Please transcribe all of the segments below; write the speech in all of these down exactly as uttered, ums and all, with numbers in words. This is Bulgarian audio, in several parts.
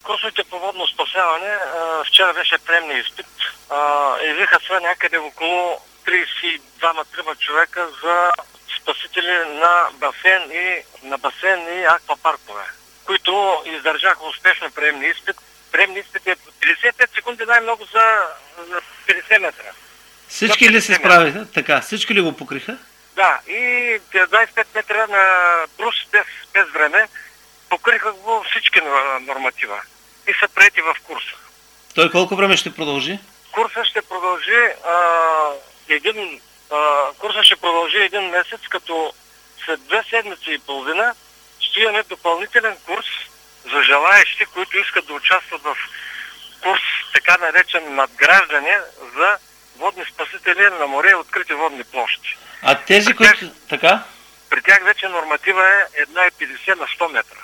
Курсовете по водно спасяване, а, вчера беше приемния изпит. Явиха се някъде около тридесет и два човека за спасители на басейн и на басейн и аквапаркове, които издържаха успешно приемния изпит. Приемния изпит е петдесет и пет секунди най-много за, за петдесет метра. Всички ли се справиха? Така, всички ли го покриха? Да, и двадесет и пет метра на брус без, без време покриха го всички норматива и са приети в курса. Той колко време ще продължи? Курса ще продължи а, един а, курса ще продължи един месец, като след две седмици и половина ще имаме допълнителен курс за желаещи, които искат да участват в курс, така наречен надграждане за водни спасители на море и открити водни площи. А тези, при които... Тях, така? При тях вече норматива е една цяло и петдесет на сто метра.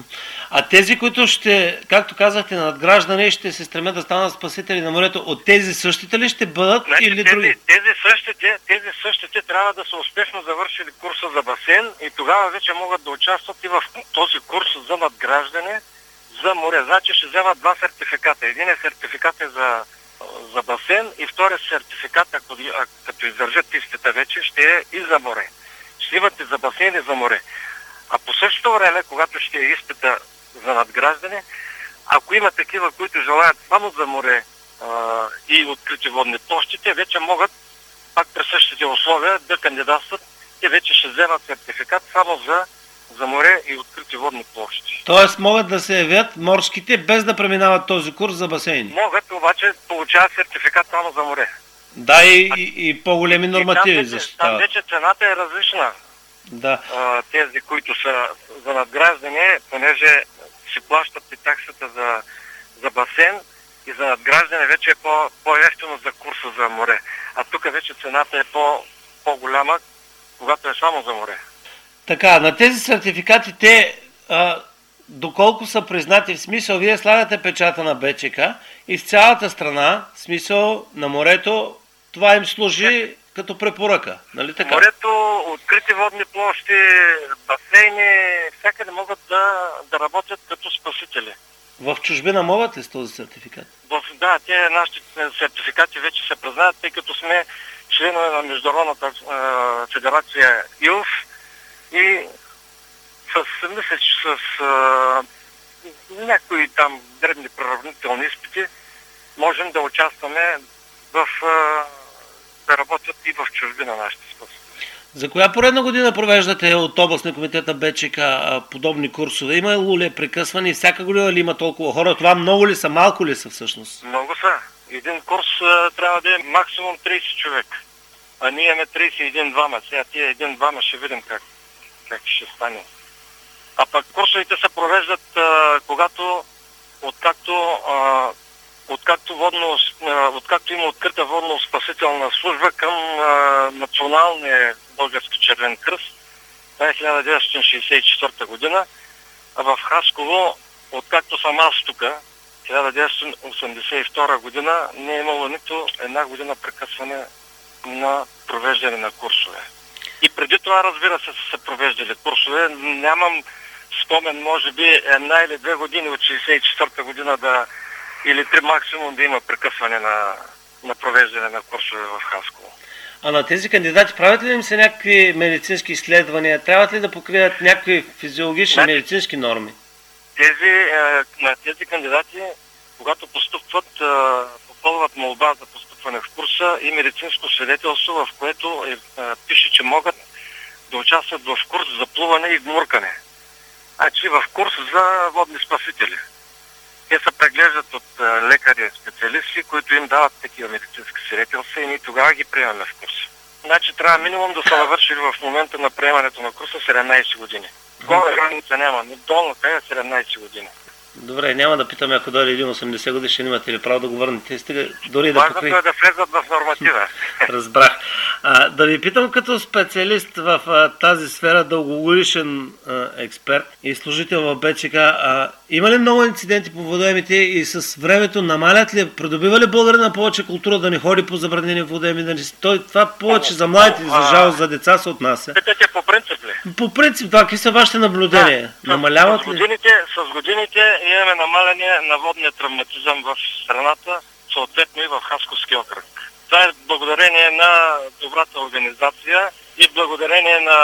А тези, които ще, както казахте, на надграждане, ще се стремят да станат спасители на морето, от тези същите ли ще бъдат, значи, или тези, други? Тези същите, тези същите трябва да са успешно завършили курса за басейн и тогава вече могат да участват и в този курс за надграждане за море. Значи ще вземат два сертификата. Един е сертификат е за, за басейн и втория сертификат, ако, като издържат изпита вече, ще е и за море. Ще имат и за басейн и за море. А по същото време, когато ще е изпита за надграждане, ако има такива, които желаят само за море а, и открити водни площи, те вече могат, пак при същите условия, да кандидатстват. Те вече ще вземат сертификат само за, за море и открити водни площи. Тоест могат да се явят морските, без да преминават този курс за басейни? Могат, обаче получават сертификат само за море. Да, и, и, и по-големи нормативи защитават. Там вече цената е различна. Да. А, тези, които са за надграждане, понеже си плащат и таксата за, за басейн и за надграждане вече е по, по-ефтино за курса за море. А тук вече цената е по, по-голяма, когато е само за море. Така, на тези сертификати те, а, доколко са признати, в смисъл, вие слагате печата на БЧК и в цялата страна, в смисъл на морето, това им служи като препоръка, нали така? Морето, открити водни площи, басейни, всякъде могат да, да работят като спасители. В чужбина могат ли с този сертификат? В, да, те нашите сертификати вече се признават, тъй като сме членове на Международната е, федерация И Л Ф и с, мисля, че с е, някои там дребни приравнителни изпити можем да участваме в е, да работят и в чужбина нашите спасители. За коя поредна година провеждате от областния комитет на БЧК подобни курсове? Има ли прекъсване и всяка година ли има толкова хора? Това много ли са, малко ли са всъщност? Много са. Един курс а, трябва да е максимум тридесет човека. А ние имаме тридесет и един двама. Сега тия един-двама ще видим как, как ще стане. А пък курсовете се провеждат а, когато, откакто а, Откакто, водно, откакто има открита водно-спасителна служба към а, Националния български червен кръст, това е хиляда деветстотин шейсет и четвърта година, а в Хасково, откакто съм аз тук, хиляда деветстотин осемдесет и втора година, не е имало нито една година прекъсване на провеждане на курсове. И преди това, разбира се, са се провеждали курсове. Нямам спомен, може би, една или две години от шейсет и четвърта година да или три максимум да има прекъсване на, на провеждане на курсове в Хасково. А на тези кандидати правят ли им се някакви медицински изследвания? Трябва ли да покрият някакви физиологични, значи, медицински норми? Тези, е, на тези кандидати, когато постъпват, е, попълват молба за постъпване в курса и медицинско свидетелство, в което е, е, пише, че могат да участват в курс за плуване и гмуркане. Значи в курс за водни спасители. Те се преглеждат от лекари специалисти, които им дават такива медицински свидетелства и ние тогава ги приемаме в курса. Значи трябва минимум да са навършили в момента на приемането на курса седемнайсет години. Гола граница няма, но долната е седемнайсет години. Добре, няма да питаме, ако дойде един осемдесет годишен, имате ли право да го върнете? Стига, дори да покри... Важното е да влезат в норматива. Разбрах. А, да ви питам като специалист в а, тази сфера, дългогодишен а, експерт и служител в БЧК, а, има ли много инциденти по водоемите и с времето намалят ли, придобива ли българина повече култура да не ходи по забранени водоеми? Да не... Той, това повече за младите, за жалост, за деца се отнася. Питате по принцип ли? По принцип, това какви са вашите наблюдения? Да, Намаляват с, ли? годините, с годините имаме намаляне на водния травматизъм в страната, съответно и в Хасковския окръг. Това е благодарение на добрата организация и благодарение на,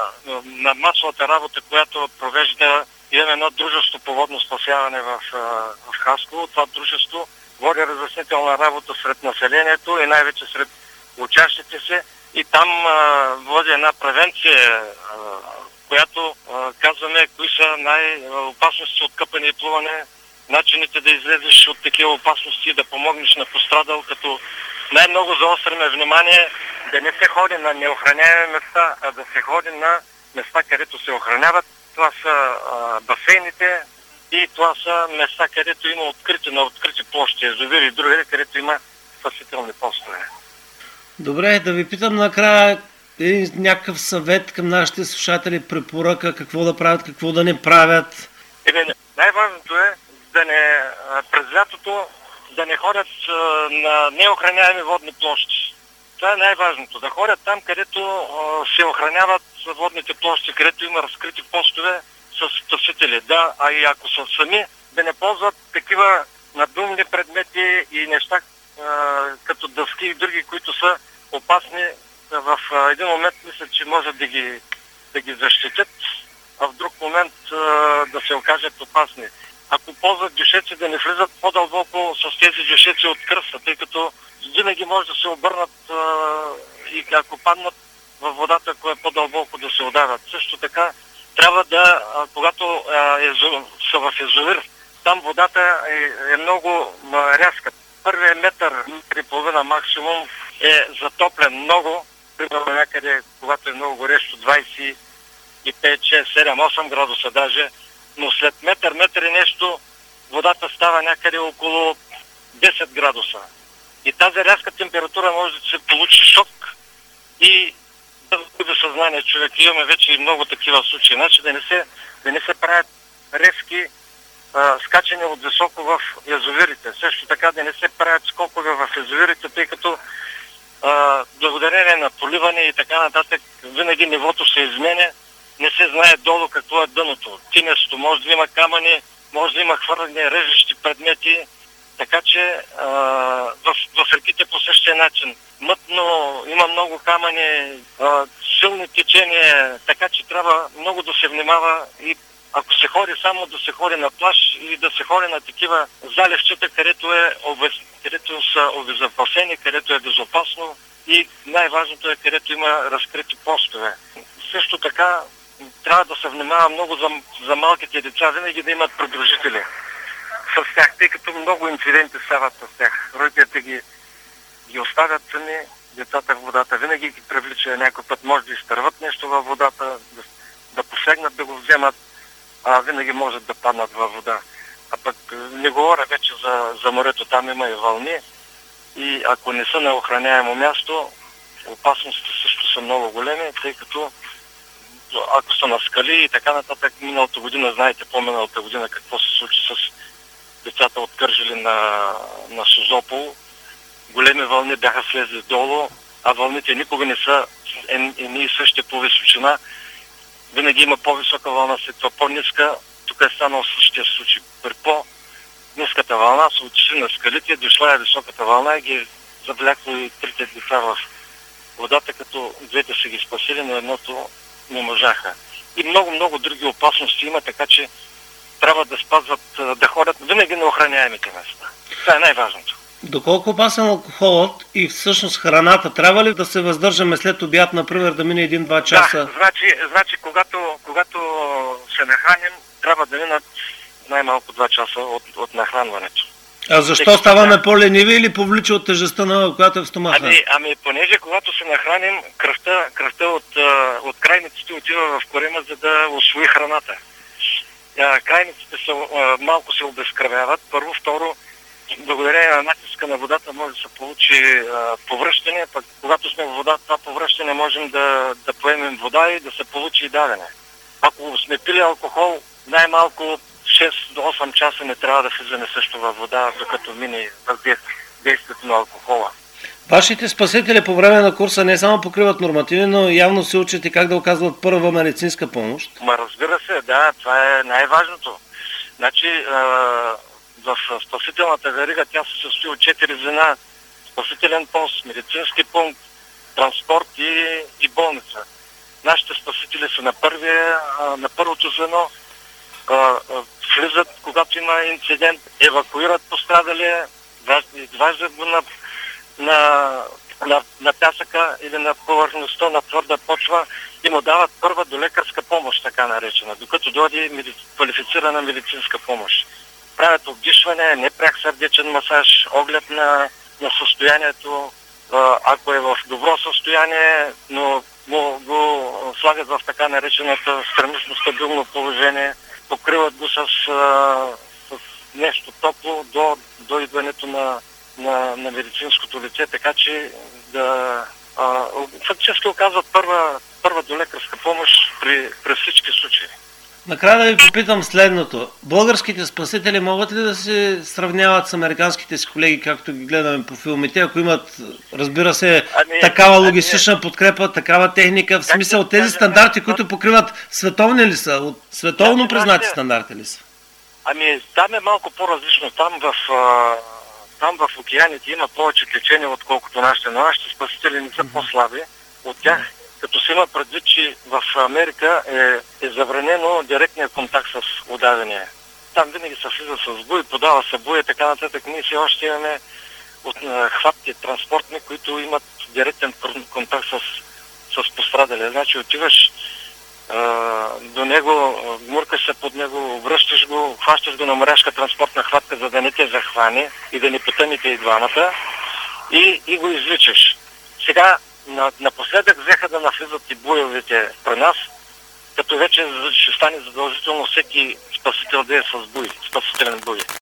на масовата работа, която провежда. Имаме едно дружество по водно спасяване в, в Хасково. Това дружество води разяснителна работа сред населението и най-вече сред учащите се. И там а, води една превенция, а, която а, казваме кои са най-опасности от къпане и плуване, начините да излезеш от такива опасности, да помогнеш на пострадал, като най-много заостряме внимание да не се ходи на неохраняеми места, а да се ходи на места, където се охраняват. Това са а, басейните и това са места, където има открити, на открити площи, язовири и други, където има спасителни постове. Добре, да ви питам накрая един някакъв съвет към нашите слушатели, препоръка, какво да правят, какво да не правят. Ебе, най-важното е да не, през лятото да не ходят а, на неохраняеми водни площи. Това е най-важното. Да ходят там, където а, се охраняват водните площи, където има разкрити постове с спасители. Да, а и ако са сами, да не ползват такива надумни предмети и неща, а, като дъски и други, които са опасни. В а, един момент мисля, че може да ги, да ги защитят, а в друг момент а, да се окажат опасни. Ако ползват дюшеци, да не влизат по-дълбоко с тези дюшеци от кръста, тъй като винаги може да се обърнат а, и ако паднат във водата, ако е по-дълбоко, да се удавят. Също така трябва да, а, когато а, е, са в язовир, там водата е, е много а, рязка. Първият метър, метър и половина максимум е затоплен много, примерно някъде, когато е много горещо, двайсет и пет, шест, седем, осем градуса даже, но след метър, метър и нещо, водата става някъде около десет градуса. И тази рязка температура може да се получи шок и да губи съзнание човек. Имаме вече и много такива случаи. Значи да не се, да не се правят резки а, скачане от високо в язовирите. Също така да не се правят скокове в язовирите, тъй като а, благодарение на поливане и така нататък винаги нивото се изменя. Не се знае долу какво е дъното. Тинесто, може да има камъни, може да има хвърляне, режещи предмети. Така че а, в, в реките по същия начин. Мътно, има много камъни, а, силни течения, така че трябва много да се внимава и ако се ходи само да се ходи на плаж или да се ходи на такива заливчета, където, е, където са обезопасени, където е безопасно и най-важното е където има разкрити постове. Също така трябва да се внимава много за, за малките деца, винаги да имат придружители с тях, тъй като много инциденти стават с тях. Родителите ги, ги оставят сами, децата в водата, винаги ги привлича, някой път може да изтърват нещо във водата, да, да посегнат да го вземат, а винаги може да паднат във вода. А пък не говоря вече за, за морето, там има и вълни и ако не са на охраняемо място, опасностите също са много големи, тъй като ако са на скали и така нататък, миналата година, знаете по-миналата година какво се случи с децата от Кърджали на, на Созопол. Големи вълни бяха слезли долу, а вълните никога не са едни и същи по височина. Винаги има по-висока вълна, след това по-ниска. Тук е станал същия случай. При по-ниската вълна са отишли на скалите, дошла е високата вълна и ги завлякло и трите деца в водата, като двете са ги спасили, но едното не можаха. И много-много други опасности има, така че трябва да спазват, да ходят винаги на охраняемите места. Това е най-важното. Доколко опасен алкохолът и всъщност храната, трябва ли да се въздържаме след обяд, например, да мине един-два часа? Да, значи, значи когато, когато се нахраним, трябва да минат най-малко два часа от, от нахранването. А защо Тъй, ставаме да. по-лениви или повлича от тежестта на която е в стомаха? Ами, ами понеже когато се нахраним, кръвта, кръвта от, от крайниците отива в корема, за да усвои храната. Крайниците са, малко се обезкръвяват. Първо, второ, благодарение на натиска на водата може да се получи повръщане, пък когато сме в вода, това повръщане можем да, да поемем вода и да се получи и давене. Ако сме пили алкохол, най-малко шест до осем часа не трябва да влизаме също във вода, докато мине действието на алкохола. Вашите спасители по време на курса не само покриват нормативи, но явно се учите как да оказват първа медицинска помощ. Ма разбира се, да, това е най-важното. Значи, в спасителната верига тя се състои от четири звена: спасителен пост, медицински пункт, транспорт и, и болница. Нашите спасители са на, първия, на първото звено, влизат, когато има инцидент, евакуират пострадалия, изваждат го на, на, на, на пясъка или на повърхността на твърда почва и му дават първа долекарска помощ, така наречена, докато дойде меди... квалифицирана медицинска помощ. Правят обдишване, непряк сърдечен масаж, оглед на, на състоянието, ако е в добро състояние, но му го слагат в така наречената странично стабилно положение, покриват го с, с нещо топло до, до идването на, на, на медицинското лице, така че да а, фактически оказват първа, първа долекарска помощ при, при всички случаи. Накрая да ви попитам следното. Българските спасители могат ли да се сравняват с американските си колеги, както ги гледаме по филмите, ако имат, разбира се, ами, такава логистична ами, подкрепа, такава техника, в смисъл тези кажа, стандарти, които покриват световни ли са, от световно ами, признати да, стандарти ли са? Ами там е малко по-различно. Там в, там в океаните има повече течение, отколкото нашите, но нашите спасители не са mm-hmm. по-слаби от тях. Mm-hmm. Като се има предвид, че в Америка е, е забранено директния контакт с удавения. Там винаги се влиза с буй, подава се буй и така нататък. Ние все още имаме от хватки транспортни, които имат директен контакт с, с пострадалия. Значи отиваш а, до него, гмуркаш се под него, връщаш го, хващаш го на моряшка транспортна хватка, за да не те захване и да не потънете и двамата и, и го извличаш. Сега напоследък взеха да навлизат и буйовете при нас, като вече ще стане задължително всеки спасител да е с буй, спасителен буй.